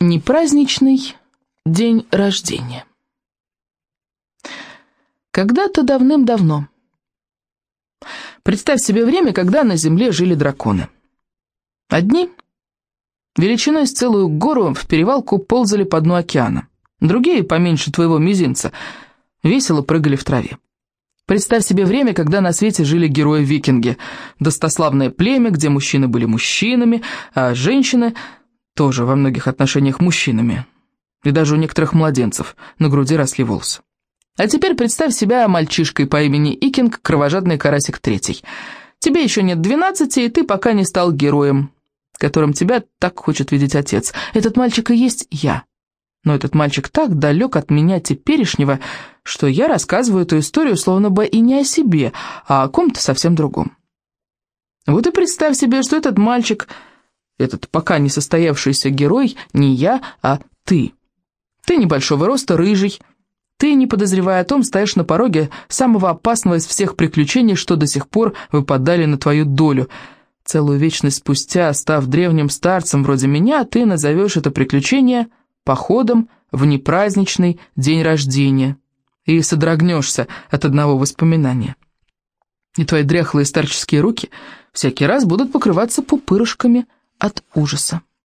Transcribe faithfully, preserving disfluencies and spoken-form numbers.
Непраздничный день рождения. Когда-то давным-давно. Представь себе время, когда на Земле жили драконы. Одни, величиной с целую гору, в перевалку ползали по дну океана. Другие, поменьше твоего мизинца, весело прыгали в траве. Представь себе время, когда на свете жили герои-викинги. Достославное племя, где мужчины были мужчинами, а женщины тоже во многих отношениях мужчинами. И даже у некоторых младенцев на груди росли волосы. А теперь представь себя мальчишкой по имени Икинг, кровожадный карасик третий. Тебе еще нет двенадцати, и ты пока не стал героем, которым тебя так хочет видеть отец. Этот мальчик и есть я. Но этот мальчик так далек от меня теперешнего, что я рассказываю эту историю словно бы и не о себе, а о ком-то совсем другом. Вот и представь себе, что этот мальчик, этот пока не состоявшийся герой, не я, а ты. Ты небольшого роста, рыжий. Ты, не подозревая о том, стоишь на пороге самого опасного из всех приключений, что до сих пор выпадали на твою долю. Целую вечность спустя, став древним старцем вроде меня, ты назовешь это приключение походом в непраздничный день рождения и содрогнешься от одного воспоминания. И твои дряхлые старческие руки всякий раз будут покрываться пупырышками от ужаса.